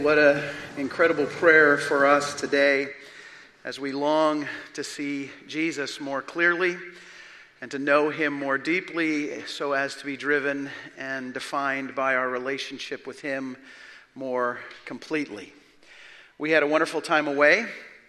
What an incredible prayer for us today as we long to see Jesus more clearly and to know him more deeply so as to be driven and defined by our relationship with him more completely. We had a wonderful time away,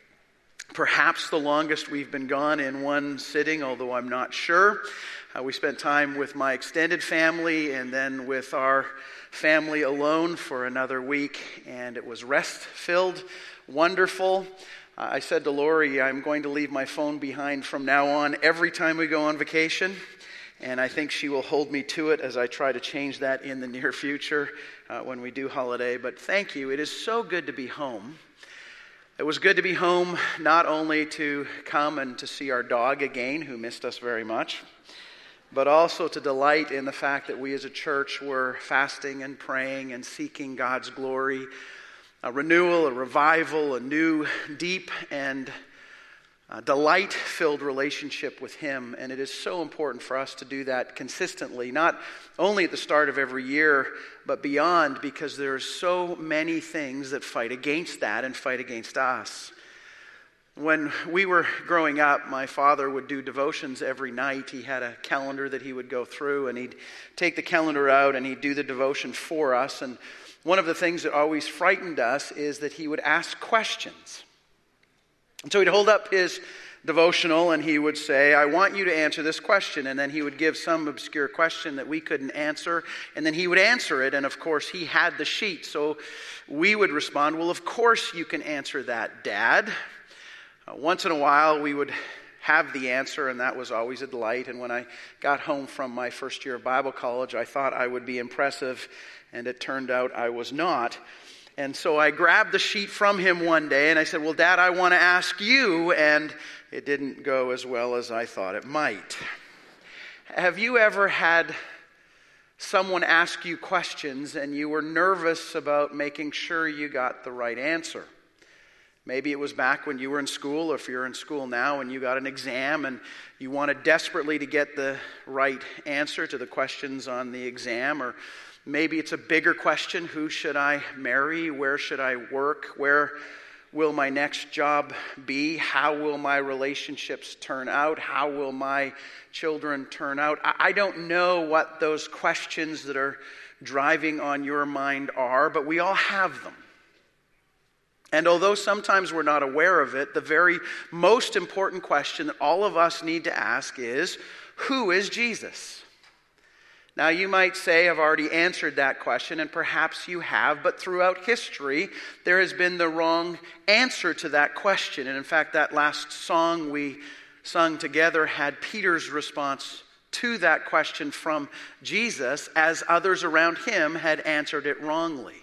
perhaps the longest we've been gone in one sitting, although I'm not sure. We spent time with my extended family and then with our family alone for another week, and it was rest-filled, wonderful. I said to Lori, I'm going to leave my phone behind from now on every time we go on vacation, and I think she will hold me to it as I try to change that in the near future when we do holiday. But thank you. It is so good to be home. It was good to be home not only to come and to see our dog again, who missed us very much, but also to delight in the fact that we as a church were fasting and praying and seeking God's glory, a renewal, a revival, a new, deep, and delight-filled relationship with him. And it is so important for us to do that consistently, not only at the start of every year, but beyond, because there's so many things that fight against that and fight against us. When we were growing up, my father would do devotions every night. He had a calendar that he would go through, and he'd take the calendar out and he'd do the devotion for us. And one of the things that always frightened us is that he would ask questions. And so he'd hold up his devotional and he would say, I want you to answer this question. And then he would give some obscure question that we couldn't answer. And then he would answer it. And of course, he had the sheet. So we would respond, well, of course you can answer that, Dad. Once in a while, we would have the answer, and that was always a delight. And when I got home from my first year of Bible college, I thought I would be impressive, and it turned out I was not. And so I grabbed the sheet from him one day, and I said, well, Dad, I want to ask you, and it didn't go as well as I thought it might. Have you ever had someone ask you questions, and you were nervous about making sure you got the right answer? Maybe it was back when you were in school, or if you're in school now and you got an exam and you wanted desperately to get the right answer to the questions on the exam. Or maybe it's a bigger question: who should I marry? Where should I work? Where will my next job be? How will my relationships turn out? How will my children turn out? I don't know what those questions that are driving on your mind are, but we all have them. And although sometimes we're not aware of it, the very most important question that all of us need to ask is, who is Jesus? Now you might say, I've already answered that question, and perhaps you have, but throughout history, there has been the wrong answer to that question. And in fact, that last song we sung together had Peter's response to that question from Jesus, as others around him had answered it wrongly.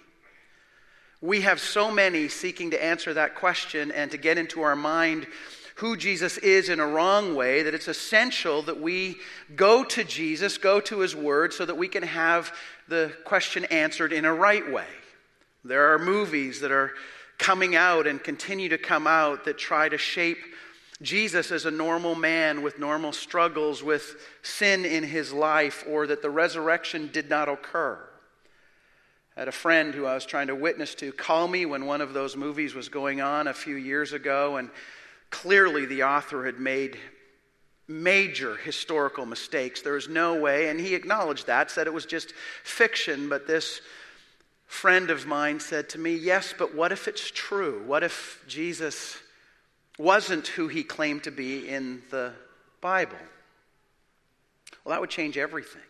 We have so many seeking to answer that question and to get into our mind who Jesus is in a wrong way that it's essential that we go to Jesus, go to his word, so that we can have the question answered in a right way. There are movies that are coming out and continue to come out that try to shape Jesus as a normal man with normal struggles with sin in his life, or that the resurrection did not occur. I had a friend who I was trying to witness to call me when one of those movies was going on a few years ago, and clearly the author had made major historical mistakes. There was no way, and he acknowledged that, said it was just fiction, but this friend of mine said to me, yes, but what if it's true? What if Jesus wasn't who he claimed to be in the Bible? Well, that would change everything.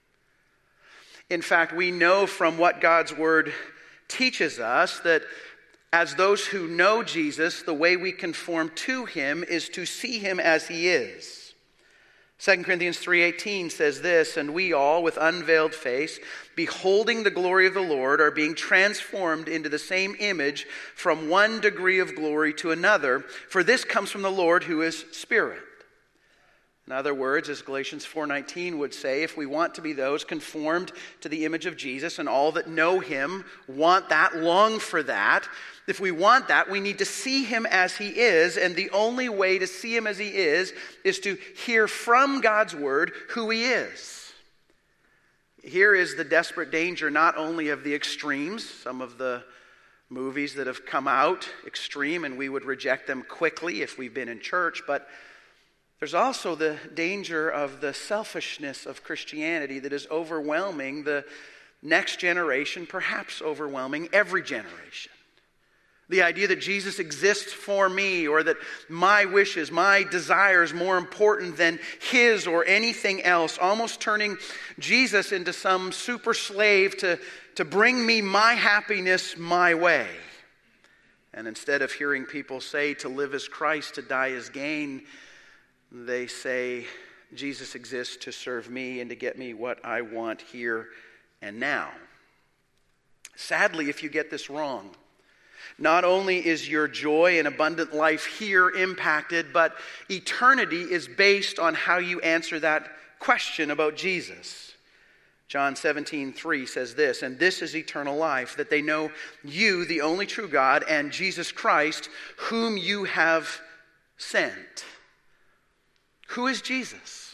In fact, we know from what God's word teaches us that as those who know Jesus, the way we conform to him is to see him as he is. 2 Corinthians 3:18 says this, and we all, with unveiled face, beholding the glory of the Lord, are being transformed into the same image from one degree of glory to another, for this comes from the Lord who is Spirit. In other words, as Galatians 4:19 would say, if we want to be those conformed to the image of Jesus, and all that know him want that, long for that, if we want that, we need to see him as he is, and the only way to see him as he is to hear from God's word who he is. Here is the desperate danger not only of the extremes, some of the movies that have come out extreme, and we would reject them quickly if we've been in church. But there's also the danger of the selfishness of Christianity that is overwhelming the next generation, perhaps overwhelming every generation. The idea that Jesus exists for me, or that my wishes, my desires more important than his or anything else, almost turning Jesus into some super slave to bring me my happiness my way. And instead of hearing people say to live as Christ, to die as gain, they say Jesus exists to serve me and to get me what I want here and now. Sadly, if you get this wrong, not only is your joy and abundant life here impacted, but eternity is based on how you answer that question about Jesus. John 17:3 says this, "And this is eternal life, that they know you, the only true God, and Jesus Christ, whom you have sent." Who is Jesus?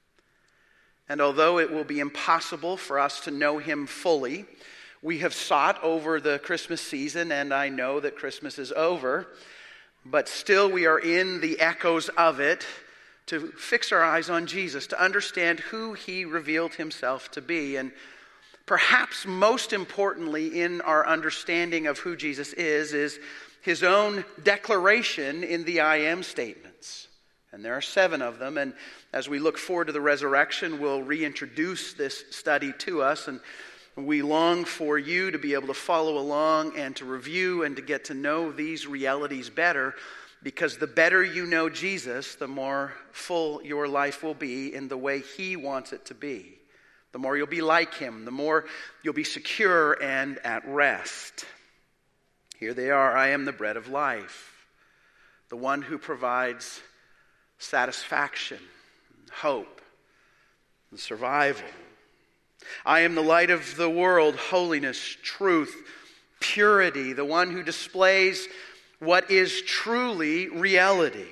And although it will be impossible for us to know him fully, we have sought over the Christmas season, and I know that Christmas is over, but still we are in the echoes of it, to fix our eyes on Jesus, to understand who he revealed himself to be. And perhaps most importantly in our understanding of who Jesus is his own declaration in the I am statements. And there are 7 of them, and as we look forward to the resurrection, we'll reintroduce this study to us, and we long for you to be able to follow along and to review and to get to know these realities better, because the better you know Jesus, the more full your life will be in the way he wants it to be. The more you'll be like him, the more you'll be secure and at rest. Here they are. I am the bread of life, the one who provides satisfaction, hope, and survival. I am the light of the world, holiness, truth, purity, the one who displays what is truly reality.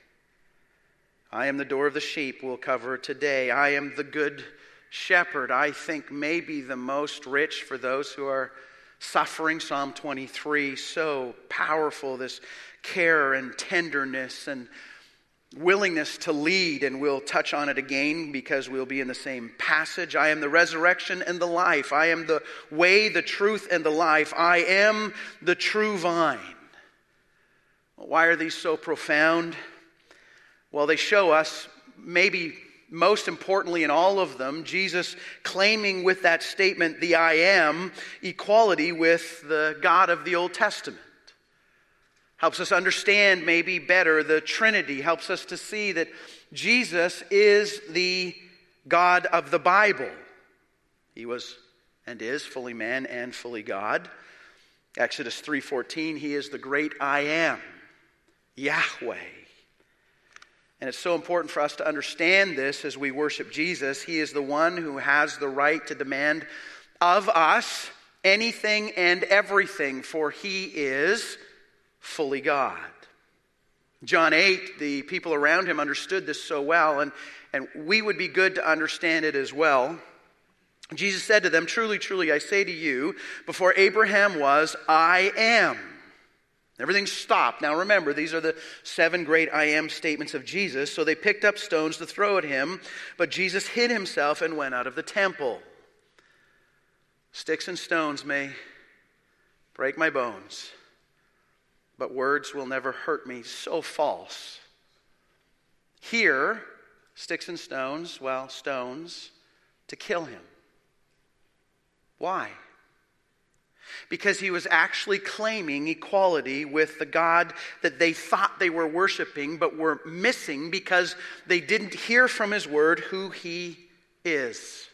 I am the door of the sheep we'll cover today. I am the good shepherd. I think maybe the most rich for those who are suffering. Psalm 23, so powerful, this care and tenderness and willingness to lead, and we'll touch on it again because we'll be in the same passage. I am the resurrection and the life. I am the way, the truth, and the life. I am the true vine. Why are these so profound? Well, they show us, maybe most importantly in all of them, Jesus claiming with that statement, the I am, equality with the God of the Old Testament. Helps us understand maybe better the Trinity. Helps us to see that Jesus is the God of the Bible. He was and is fully man and fully God. Exodus 3:14, he is the great I am, Yahweh. And it's so important for us to understand this as we worship Jesus. He is the one who has the right to demand of us anything and everything, for he is fully God. John 8, the people around him understood this so well, and we would be good to understand it as well. Jesus said to them, "Truly, truly, I say to you, before Abraham was, I am." Everything stopped. Now remember, these are the 7 great I am statements of Jesus. So they picked up stones to throw at him, but Jesus hid himself and went out of the temple. Sticks and stones may break my bones, but words will never hurt me. So false. Here, sticks and stones, well, stones, to kill him. Why? Because he was actually claiming equality with the God that they thought they were worshiping, but were missing because they didn't hear from his word who he is.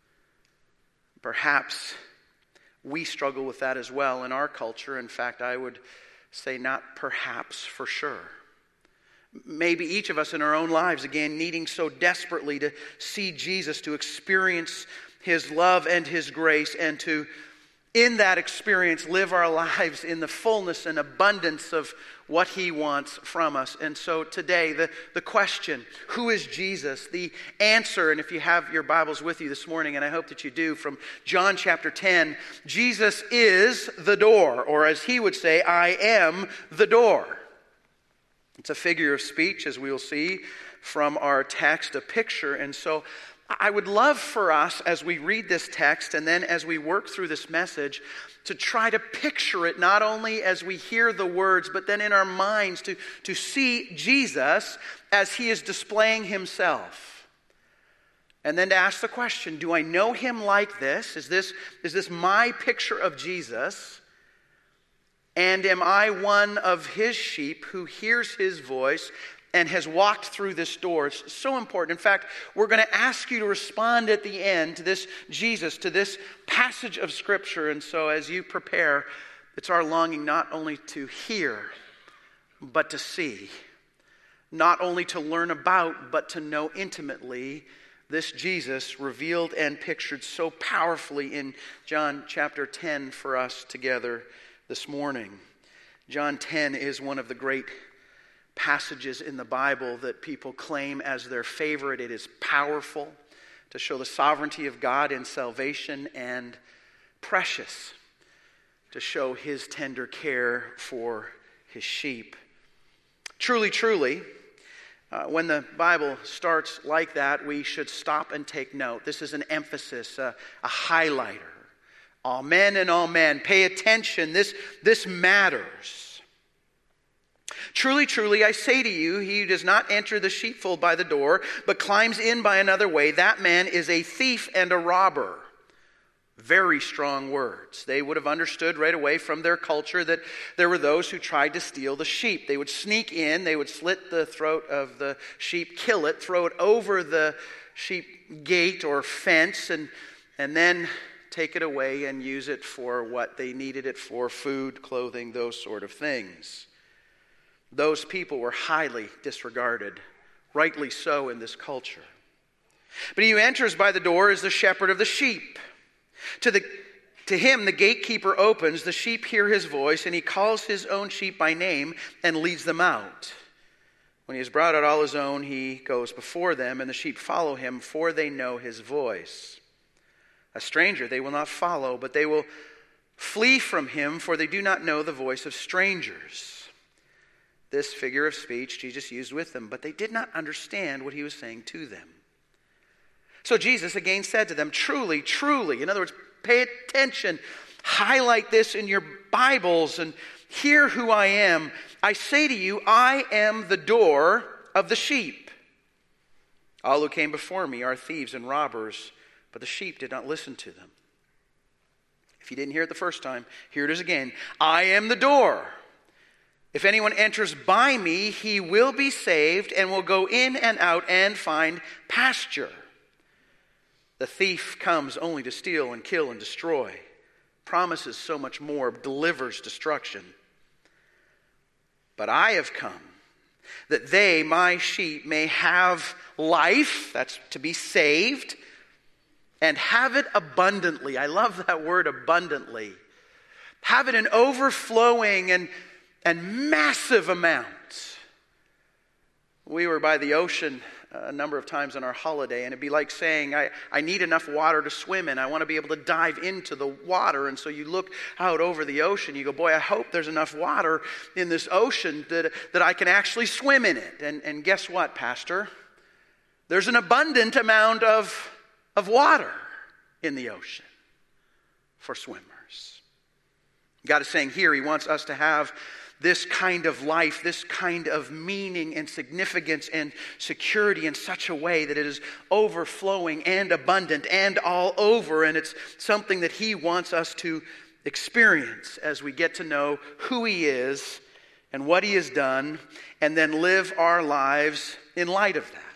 Perhaps we struggle with that as well in our culture. In fact, I would say not perhaps, for sure. Maybe each of us in our own lives, again, needing so desperately to see Jesus, to experience his love and his grace, and to in that experience, live our lives in the fullness and abundance of what he wants from us. And so today, the question, who is Jesus? The answer, and if you have your Bibles with you this morning, and I hope that you do, from John chapter 10, Jesus is the door, or as he would say, I am the door. It's a figure of speech, as we will see from our text, a picture. And so I would love for us, as we read this text and then as we work through this message, to try to picture it not only as we hear the words, but then in our minds to see Jesus as he is displaying himself. And then to ask the question, do I know him like this? Is this my picture of Jesus? And am I one of his sheep who hears his voice and has walked through this door? It's so important. In fact, we're going to ask you to respond at the end to this Jesus, to this passage of Scripture. And so as you prepare, it's our longing not only to hear, but to see. Not only to learn about, but to know intimately this Jesus revealed and pictured so powerfully in John chapter 10 for us together this morning. John 10 is one of the great passages in the Bible that people claim as their favorite. It is powerful to show the sovereignty of God in salvation, and precious to show his tender care for his sheep. Truly, truly, when the Bible starts like that, we should stop and take note. This is an emphasis, a highlighter. Amen and amen. Pay attention. This matters. Truly, truly, I say to you, he who does not enter the sheepfold by the door, but climbs in by another way, that man is a thief and a robber. Very strong words. They would have understood right away from their culture that there were those who tried to steal the sheep. They would sneak in, they would slit the throat of the sheep, kill it, throw it over the sheep gate or fence, and then take it away and use it for what they needed it for, food, clothing, those sort of things. Those people were highly disregarded, rightly so in this culture. But he who enters by the door is the shepherd of the sheep. To him the gatekeeper opens, the sheep hear his voice, and he calls his own sheep by name and leads them out. When he has brought out all his own, he goes before them, and the sheep follow him, for they know his voice. A stranger they will not follow, but they will flee from him, for they do not know the voice of strangers. This figure of speech Jesus used with them, but they did not understand what he was saying to them. So Jesus again said to them, truly, truly, in other words, pay attention, highlight this in your Bibles and hear who I am. I say to you, I am the door of the sheep. All who came before me are thieves and robbers, but the sheep did not listen to them. If you didn't hear it the first time, here it is again. I am the door. If anyone enters by me, he will be saved and will go in and out and find pasture. The thief comes only to steal and kill and destroy. Promises so much more, delivers destruction. But I have come that they, my sheep, may have life, that's to be saved, and have it abundantly. I love that word, abundantly. Have it in overflowing and massive amounts. We were by the ocean a number of times on our holiday, and it'd be like saying, I need enough water to swim in. I want to be able to dive into the water. And so you look out over the ocean, you go, boy, I hope there's enough water in this ocean that I can actually swim in it. And guess what, Pastor? There's an abundant amount of water in the ocean for swimmers. God is saying here he wants us to have this kind of life, this kind of meaning and significance and security in such a way that it is overflowing and abundant and all over. And it's something that he wants us to experience as we get to know who he is and what he has done, and then live our lives in light of that.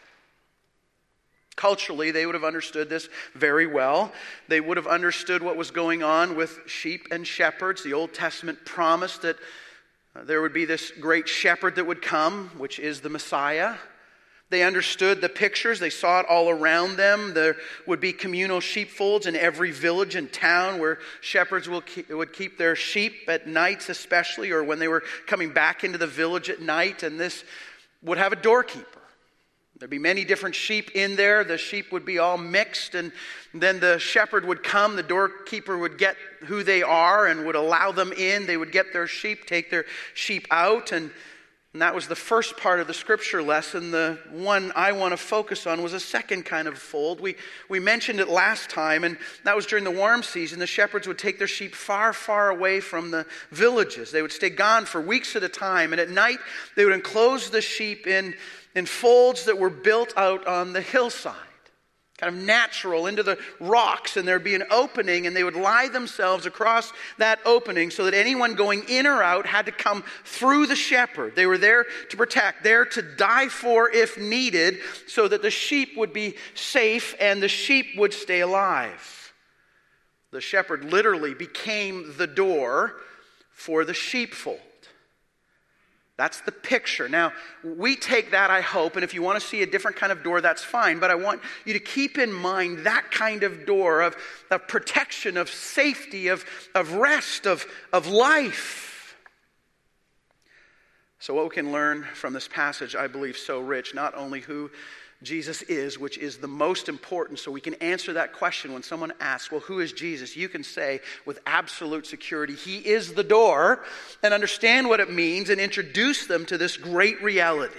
Culturally, they would have understood this very well. They would have understood what was going on with sheep and shepherds. The Old Testament promised that there would be this great shepherd that would come, which is the Messiah. They understood the pictures. They saw it all around them. There would be communal sheepfolds in every village and town where shepherds would keep their sheep at nights especially, or when they were coming back into the village at night, and this would have a doorkeeper. There'd be many different sheep in there. The sheep would be all mixed, and then the shepherd would come. The doorkeeper would get who they are and would allow them in. They would get their sheep, take their sheep out, and that was the first part of the scripture lesson. The one I want to focus on was a second kind of fold. We mentioned it last time, and that was during the warm season. The shepherds would take their sheep far, far away from the villages. They would stay gone for weeks at a time, and at night they would enclose the sheep in folds that were built out on the hillside, kind of natural into the rocks, and there'd be an opening, and they would lie themselves across that opening so that anyone going in or out had to come through the shepherd. They were there to protect, there to die for if needed, so that the sheep would be safe and the sheep would stay alive. The shepherd literally became the door for the sheepfold. That's the picture. Now, we take that, I hope, and if you want to see a different kind of door, that's fine, but I want you to keep in mind that kind of door of protection, of safety, of rest, of life. So what we can learn from this passage, I believe, so rich, not only who Jesus is, which is the most important, so we can answer that question when someone asks, well, who is Jesus? You can say with absolute security, he is the door, and understand what it means and introduce them to this great reality.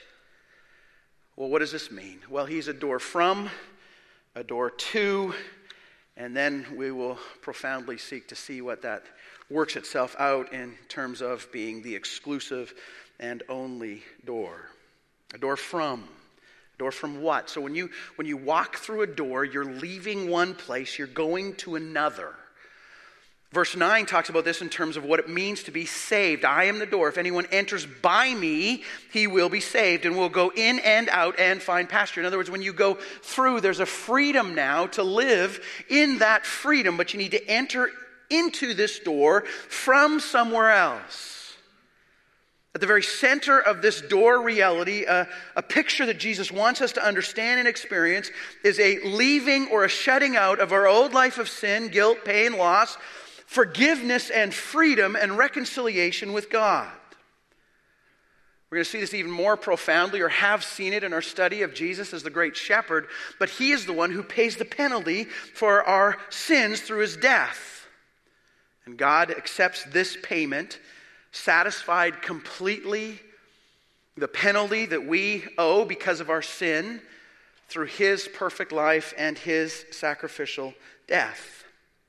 Well, what does this mean? Well, he's a door from, a door to, and then we will profoundly seek to see what that works itself out in terms of being the exclusive and only door. A door from. Door from what? So when you walk through a door, you're leaving one place, you're going to another. Verse 9 talks about this in terms of what it means to be saved. I am the door. If anyone enters by me, he will be saved and will go in and out and find pasture. In other words, when you go through, there's a freedom now to live in that freedom, but you need to enter into this door from somewhere else. At the very center of this door reality, a picture that Jesus wants us to understand and experience is a leaving or a shutting out of our old life of sin, guilt, pain, loss, forgiveness and freedom and reconciliation with God. We're going to see this even more profoundly, or have seen it in our study of Jesus as the great shepherd, but he is the one who pays the penalty for our sins through his death. And God accepts this payment, satisfied completely the penalty that we owe because of our sin through his perfect life and his sacrificial death.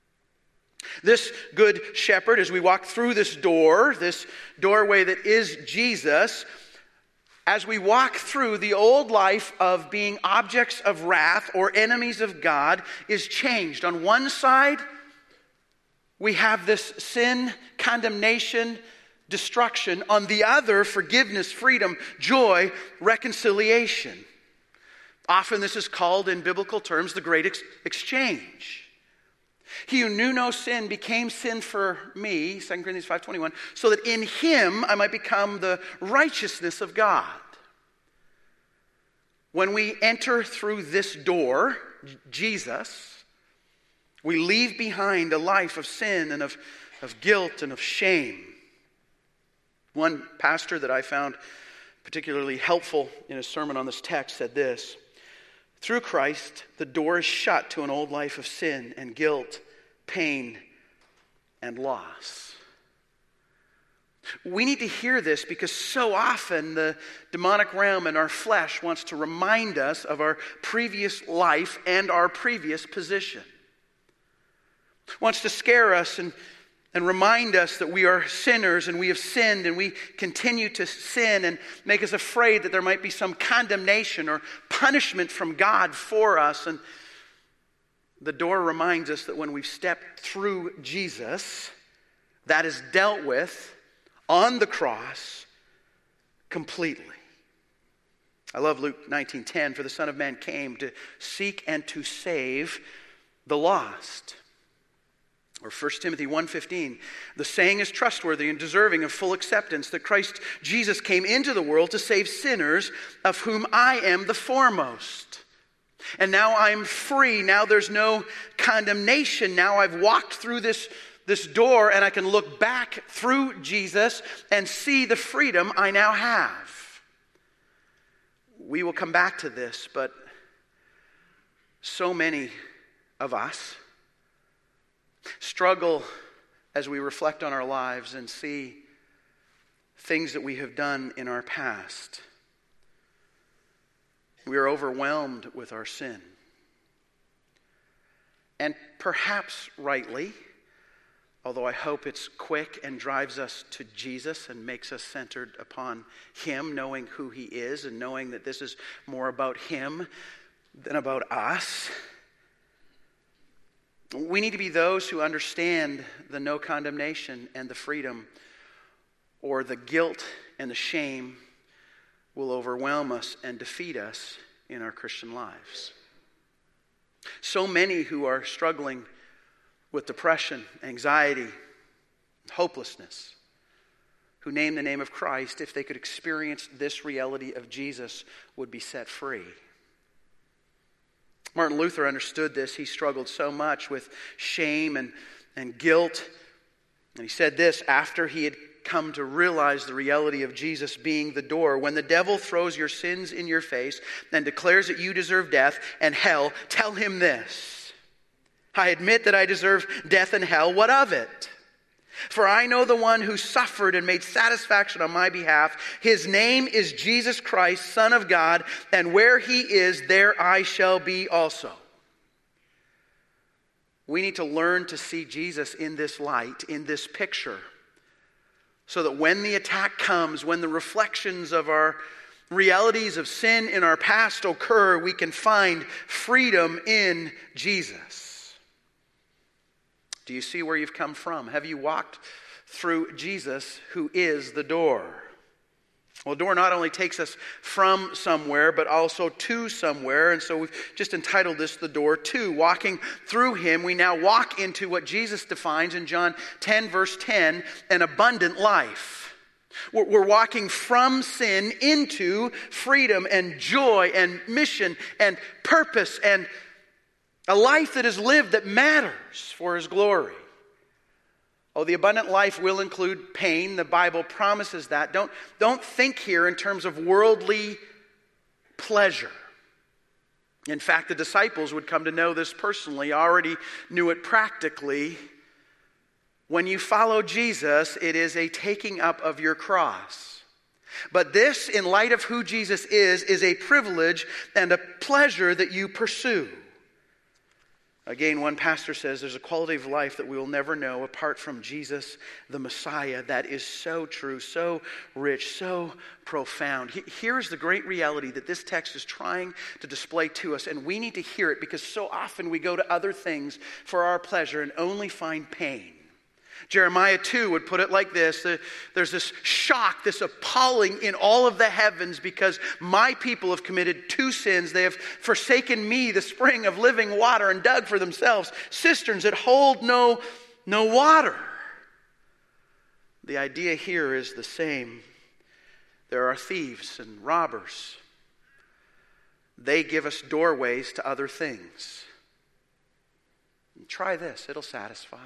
This good shepherd, as we walk through this doorway that is Jesus, as we walk through, the old life of being objects of wrath or enemies of God is changed. On one side, we have this sin, condemnation, destruction. On the other, forgiveness, freedom, joy, reconciliation. Often this is called in biblical terms the great exchange. He who knew no sin became sin for me, 2 Corinthians 5:21, so that in him I might become the righteousness of God. When we enter through this door, Jesus, we leave behind a life of sin and of guilt and of shame. One pastor that I found particularly helpful in his sermon on this text said this: through Christ, the door is shut to an old life of sin and guilt, pain, and loss. We need to hear this because so often the demonic realm and our flesh wants to remind us of our previous life and our previous position. Wants to scare us and remind us that we are sinners and we have sinned and we continue to sin, and make us afraid that there might be some condemnation or punishment from God for us. And the door reminds us that when we've stepped through Jesus, that is dealt with on the cross completely. I love Luke 19:10, for the Son of Man came to seek and to save the lost. Or 1 Timothy 1:15, the saying is trustworthy and deserving of full acceptance that Christ Jesus came into the world to save sinners, of whom I am the foremost. And now I'm free. Now there's no condemnation. Now I've walked through this door and I can look back through Jesus and see the freedom I now have. We will come back to this, but so many of us struggle as we reflect on our lives and see things that we have done in our past. We are overwhelmed with our sin. And perhaps rightly, although I hope it's quick and drives us to Jesus and makes us centered upon Him, knowing who He is and knowing that this is more about Him than about us. We need to be those who understand the no condemnation and the freedom, or the guilt and the shame will overwhelm us and defeat us in our Christian lives. So many who are struggling with depression, anxiety, hopelessness, who name the name of Christ, if they could experience this reality of Jesus, would be set free. Martin Luther understood this. He struggled so much with shame and guilt. And he said this after he had come to realize the reality of Jesus being the door. When the devil throws your sins in your face and declares that you deserve death and hell, tell him this: I admit that I deserve death and hell. What of it? For I know the one who suffered and made satisfaction on my behalf. His name is Jesus Christ, Son of God, and where He is, there I shall be also. We need to learn to see Jesus in this light, in this picture, so that when the attack comes, when the reflections of our realities of sin in our past occur, we can find freedom in Jesus. Do you see where you've come from? Have you walked through Jesus, who is the door? Well, the door not only takes us from somewhere, but also to somewhere. And so we've just entitled this The Door To. Walking through Him, we now walk into what Jesus defines in John 10, verse 10, an abundant life. We're walking from sin into freedom and joy and mission and purpose and a life that is lived that matters for His glory. Oh, the abundant life will include pain. The Bible promises that. Don't think here in terms of worldly pleasure. In fact, the disciples would come to know this personally, already knew it practically. When you follow Jesus, it is a taking up of your cross. But this, in light of who Jesus is a privilege and a pleasure that you pursue. Again, one pastor says there's a quality of life that we will never know apart from Jesus, the Messiah. That is so true, so rich, so profound. Here's the great reality that this text is trying to display to us, and we need to hear it because so often we go to other things for our pleasure and only find pain. Jeremiah 2 would put it like this: there's this shock, this appalling in all of the heavens because my people have committed two sins. They have forsaken me, the spring of living water, and dug for themselves cisterns that hold no water. The idea here is the same. There are thieves and robbers. They give us doorways to other things. Try this, it'll satisfy.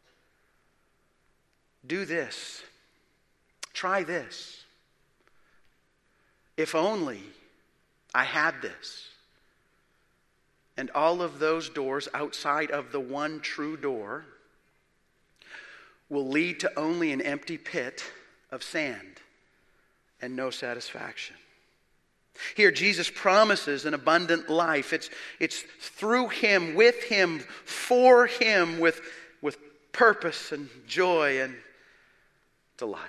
Do this. Try this. If only I had this. And all of those doors outside of the one true door will lead to only an empty pit of sand and no satisfaction. Here Jesus promises an abundant life. It's through Him, with Him, for Him, with purpose and joy and delight.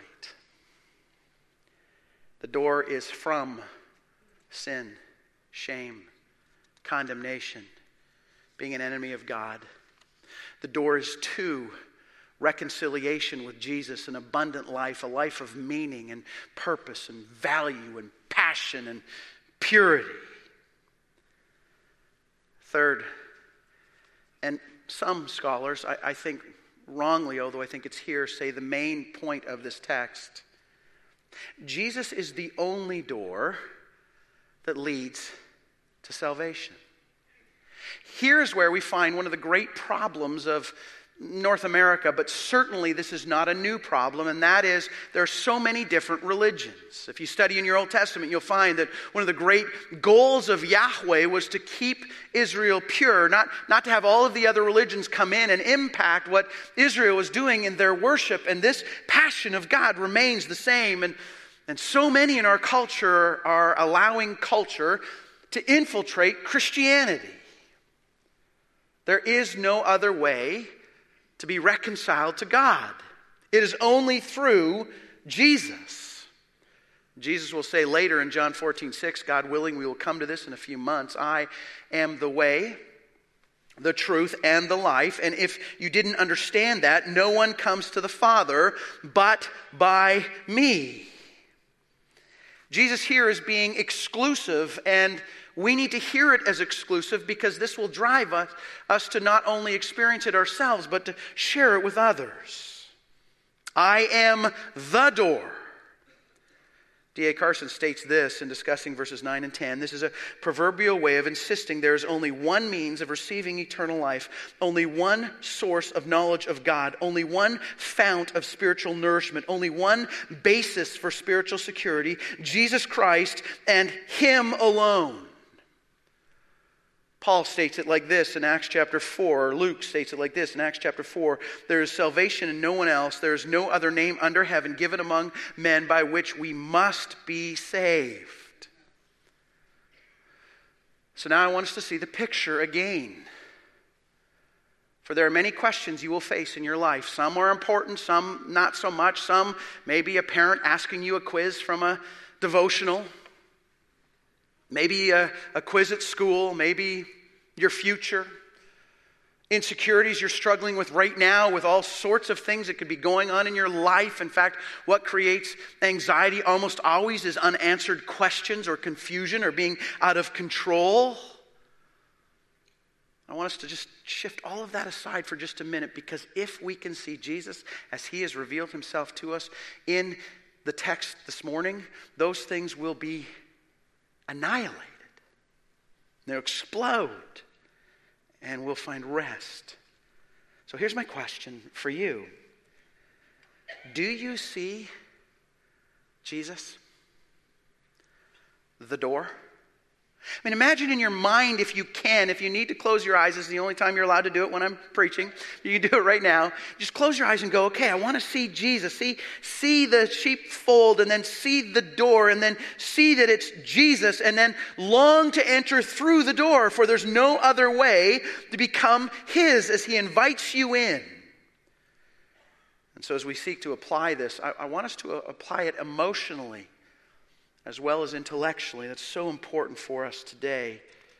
The door is from sin, shame, condemnation, being an enemy of God. The door is to reconciliation with Jesus, an abundant life, a life of meaning and purpose and value and passion and purity. Third, and some scholars, I think wrongly, although I think it's here, say the main point of this text. Jesus is the only door that leads to salvation. Here's where we find one of the great problems of North America, but certainly this is not a new problem, and that is there are so many different religions. If you study in your Old Testament, you'll find that one of the great goals of Yahweh was to keep Israel pure, not to have all of the other religions come in and impact what Israel was doing in their worship, and this passion of God remains the same, and so many in our culture are allowing culture to infiltrate Christianity. There is no other way to be reconciled to God. It is only through Jesus. Jesus will say later in John 14:6, God willing, we will come to this in a few months. I am the way, the truth, and the life. And if you didn't understand that, no one comes to the Father but by me. Jesus here is being exclusive, and we need to hear it as exclusive because this will drive us to not only experience it ourselves, but to share it with others. I am the door. D.A. Carson states this in discussing verses 9 and 10. This is a proverbial way of insisting there is only one means of receiving eternal life, only one source of knowledge of God, only one fount of spiritual nourishment, only one basis for spiritual security, Jesus Christ and Him alone. Paul states it like this in Acts chapter 4, or Luke states it like this in Acts chapter 4. There is salvation in no one else. There is no other name under heaven given among men by which we must be saved. So now I want us to see the picture again. For there are many questions you will face in your life. Some are important, some not so much. Some may be a parent asking you a quiz from a devotional. Maybe a quiz at school, maybe your future. Insecurities you're struggling with right now, with all sorts of things that could be going on in your life. In fact, what creates anxiety almost always is unanswered questions or confusion or being out of control. I want us to just shift all of that aside for just a minute, because if we can see Jesus as He has revealed Himself to us in the text this morning, those things will be annihilated. They'll explode, and we'll find rest. So here's my question for you. Do you see Jesus? The door? I mean, imagine in your mind, if you need to close your eyes. This is the only time you're allowed to do it when I'm preaching. You can do it right now. Just close your eyes and go, okay, I want to see Jesus. See the sheepfold, and then see the door, and then see that it's Jesus, and then long to enter through the door, for there's no other way to become His as He invites you in. And so as we seek to apply this, I want us to apply it emotionally as well as intellectually. That's so important for us today.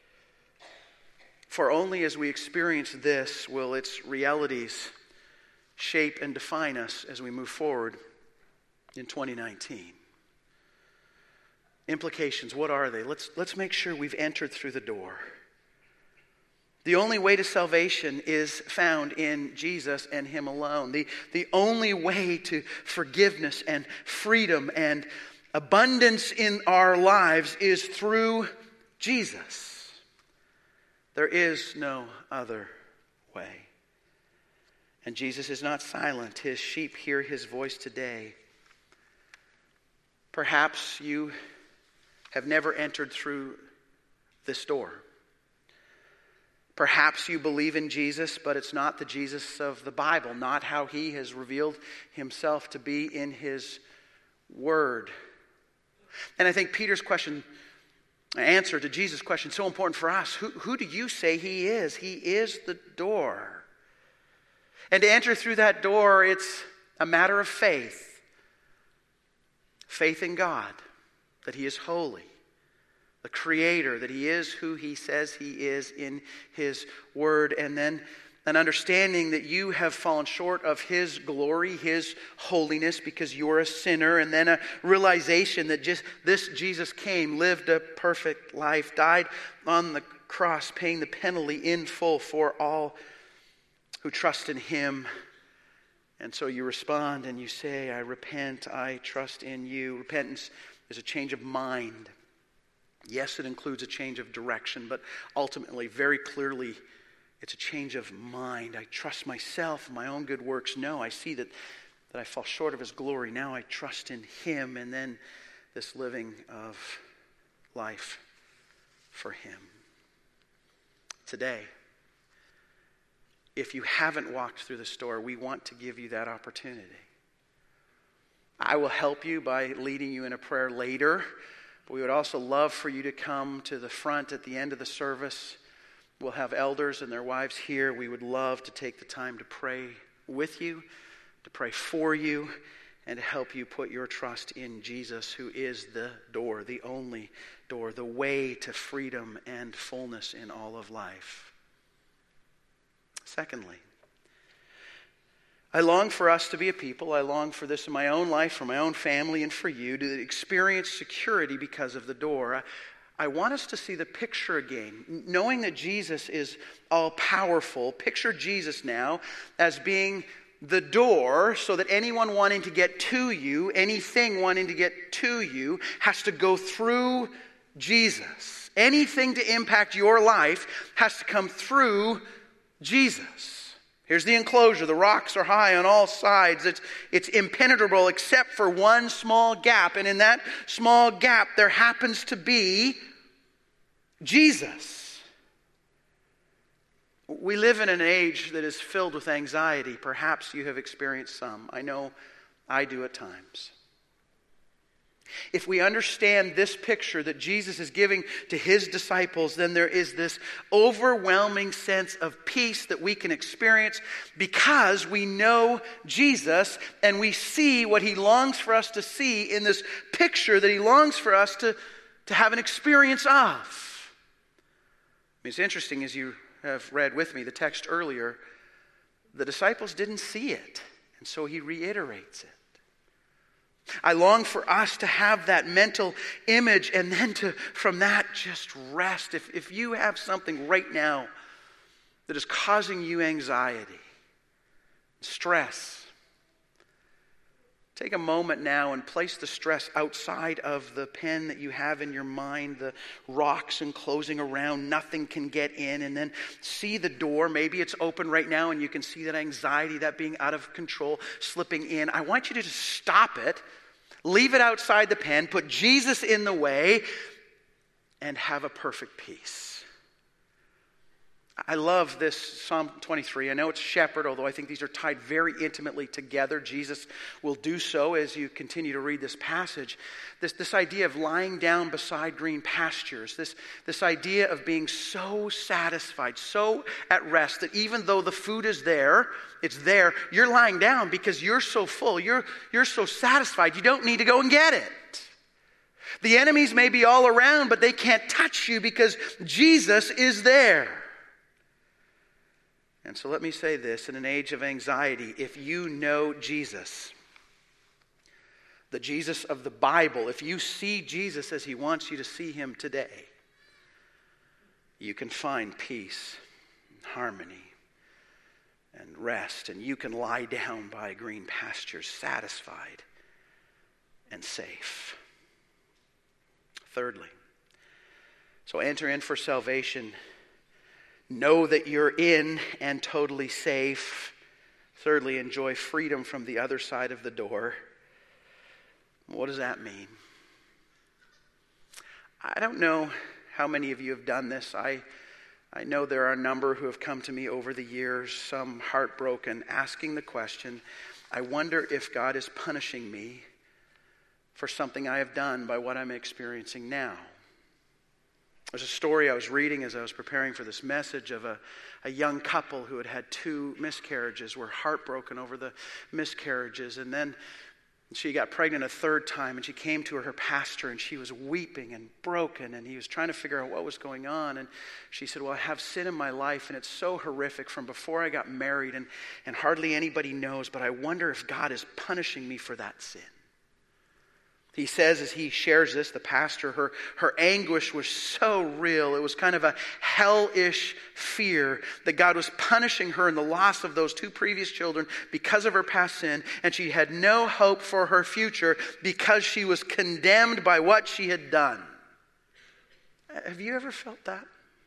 For only as we experience this will its realities shape and define us as we move forward in 2019. Implications, what are they? Let's make sure we've entered through the door. The only way to salvation is found in Jesus and Him alone. The only way to forgiveness and freedom and abundance in our lives is through Jesus. There is no other way. And Jesus is not silent. His sheep hear His voice today. Perhaps you have never entered through this door. Perhaps you believe in Jesus, but it's not the Jesus of the Bible, not how He has revealed Himself to be in His Word. And I think Peter's answer to Jesus' question is so important for us. Who do you say He is? He is the door. And to enter through that door, it's a matter of faith. Faith in God, that He is holy, the Creator, that He is who He says He is in His Word, and then an understanding that you have fallen short of His glory, His holiness, because you're a sinner, and then a realization that just this Jesus came, lived a perfect life, died on the cross, paying the penalty in full for all who trust in Him, And so you respond and you say, I repent, I trust in you. Repentance is a change of mind. Yes, it includes a change of direction, but ultimately, very clearly, it's a change of mind. I trust myself, my own good works. No, I see that I fall short of his glory. Now I trust in him, and then this living of life for him. Today, if you haven't walked through this door, we want to give you that opportunity. I will help you by leading you in a prayer later, but we would also love for you to come to the front at the end of the service. We'll have elders and their wives here. We would love to take the time to pray with you, to pray for you, and to help you put your trust in Jesus, who is the door, the only door, the way to freedom and fullness in all of life. Secondly, I long for us to be a people. I long for this in my own life, for my own family, and for you to experience security because of the door. I want us to see the picture again. Knowing that Jesus is all-powerful, picture Jesus now as being the door, so that anyone wanting to get to you, anything wanting to get to you, has to go through Jesus. Anything to impact your life has to come through Jesus. Here's the enclosure. The rocks are high on all sides. It's impenetrable except for one small gap. And in that small gap, there happens to be Jesus. We live in an age that is filled with anxiety. Perhaps you have experienced some. I know I do at times. If we understand this picture that Jesus is giving to his disciples, then there is this overwhelming sense of peace that we can experience because we know Jesus and we see what he longs for us to see in this picture that he longs for us to have an experience of. It's interesting, as you have read with me the text earlier, the disciples didn't see it, and so he reiterates it. I long for us to have that mental image and then to, from that, just rest. If you have something right now that is causing you anxiety, stress, take a moment now and place the stress outside of the pen that you have in your mind, the rocks enclosing around, nothing can get in, and then see the door. Maybe it's open right now and you can see that anxiety, that being out of control, slipping in. I want you to just stop it, leave it outside the pen, put Jesus in the way, and have a perfect peace. I love this Psalm 23. I know it's shepherd, although I think these are tied very intimately together. Jesus will do so as you continue to read this passage. This idea of lying down beside green pastures, this idea of being so satisfied, so at rest that even though the food is there, it's there, you're lying down because you're so full, you're so satisfied, you don't need to go and get it. The enemies may be all around, but they can't touch you because Jesus is there. And so let me say this, in an age of anxiety, if you know Jesus, the Jesus of the Bible, if you see Jesus as he wants you to see him today, you can find peace, and harmony, and rest, and you can lie down by green pastures, satisfied and safe. Thirdly, so enter in for salvation. Know that you're in and totally safe. Thirdly, enjoy freedom from the other side of the door. What does that mean? I don't know how many of you have done this. I know there are a number who have come to me over the years, some heartbroken, asking the question, I wonder if God is punishing me for something I have done by what I'm experiencing now. There's a story I was reading as I was preparing for this message of a young couple who had had 2 miscarriages, were heartbroken over the miscarriages, and then she got pregnant a 3rd time, and she came to her pastor, and she was weeping and broken, and he was trying to figure out what was going on, and she said, well, I have sin in my life, and it's so horrific from before I got married, and hardly anybody knows, but I wonder if God is punishing me for that sin. He says as he shares this, the pastor, her anguish was so real. It was kind of a hellish fear that God was punishing her in the loss of those two previous children because of her past sin. And she had no hope for her future because she was condemned by what she had done. Have you ever felt that?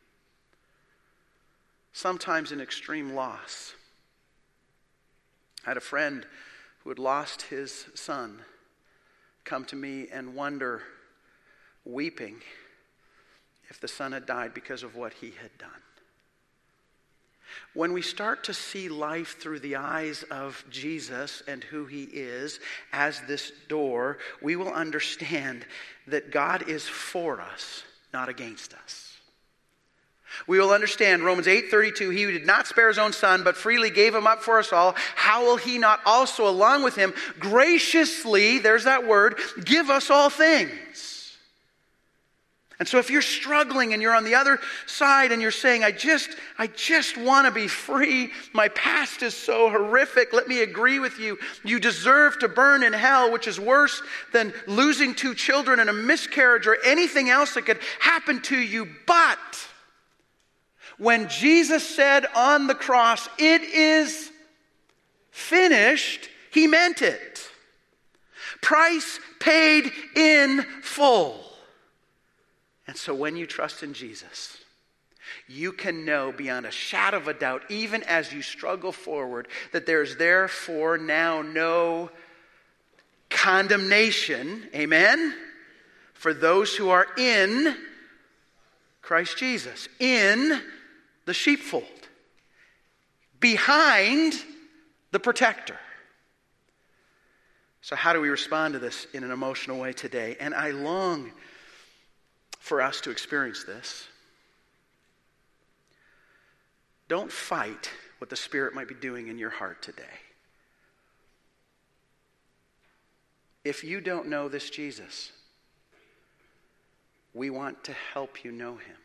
Sometimes in extreme loss. I had a friend who had lost his son come to me and wonder, weeping, if the son had died because of what he had done. When we start to see life through the eyes of Jesus and who he is as this door, we will understand that God is for us, not against us. We will understand Romans 8:32, he who did not spare his own son, but freely gave him up for us all, how will he not also, along with him, graciously, there's that word, give us all things? And so if you're struggling and you're on the other side and you're saying, I just want to be free. My past is so horrific. Let me agree with you. You deserve to burn in hell, which is worse than losing 2 children and a miscarriage or anything else that could happen to you. But when Jesus said on the cross, it is finished, he meant it. Price paid in full. And so when you trust in Jesus, you can know beyond a shadow of a doubt, even as you struggle forward, that there's therefore now no condemnation, amen, for those who are in Christ Jesus, in the sheepfold, behind the protector. So how do we respond to this in an emotional way today? And I long for us to experience this. Don't fight what the Spirit might be doing in your heart today. If you don't know this Jesus, we want to help you know him.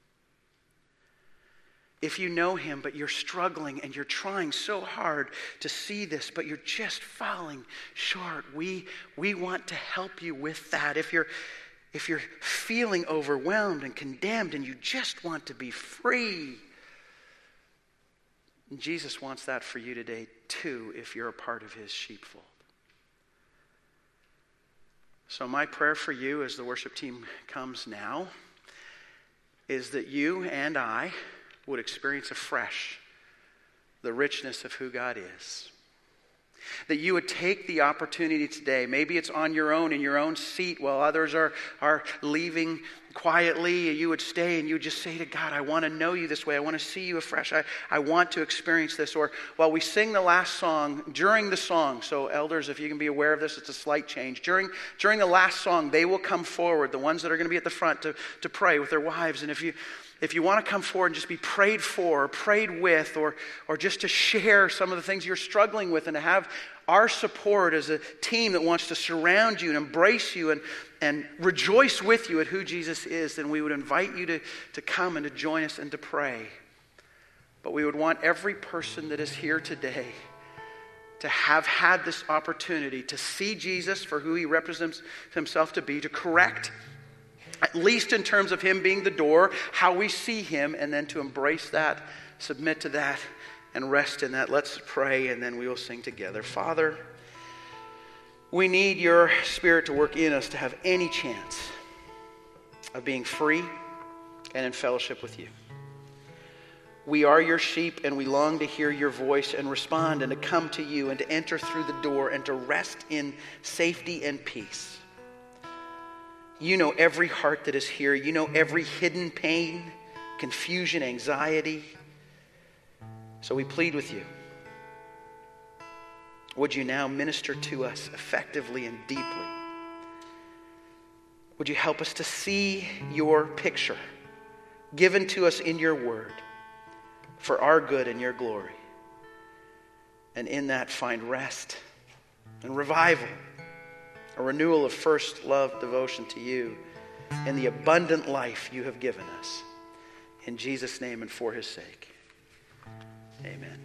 If you know him, but you're struggling and you're trying so hard to see this, but you're just falling short, we want to help you with that. If you're feeling overwhelmed and condemned and you just want to be free, Jesus wants that for you today too, if you're a part of his sheepfold. So my prayer for you as the worship team comes now is that you and I would experience afresh the richness of who God is. That you would take the opportunity today, maybe it's on your own, in your own seat while others are leaving quietly, you would stay and you would just say to God, I want to know you this way. I want to see you afresh. I want to experience this. Or while we sing the last song, during the song, so elders, if you can be aware of this, it's a slight change. During the last song, they will come forward, the ones that are going to be at the front to pray with their wives. And if you want to come forward and just be prayed for, or prayed with, or just to share some of the things you're struggling with and to have our support as a team that wants to surround you and embrace you and rejoice with you at who Jesus is, then we would invite you to come and to join us and to pray. But we would want every person that is here today to have had this opportunity to see Jesus for who he represents himself to be, to correct, at least in terms of him being the door, how we see him, and then to embrace that, submit to that, and rest in that. Let's pray, and then we will sing together. Father, we need your Spirit to work in us to have any chance of being free and in fellowship with you. We are your sheep, and we long to hear your voice and respond and to come to you and to enter through the door and to rest in safety and peace. You know every heart that is here. You know every hidden pain, confusion, anxiety. So we plead with you. Would you now minister to us effectively and deeply? Would you help us to see your picture given to us in your word for our good and your glory? And in that find rest and revival, a renewal of first love devotion to you and the abundant life you have given us. In Jesus' name and for his sake. Amen.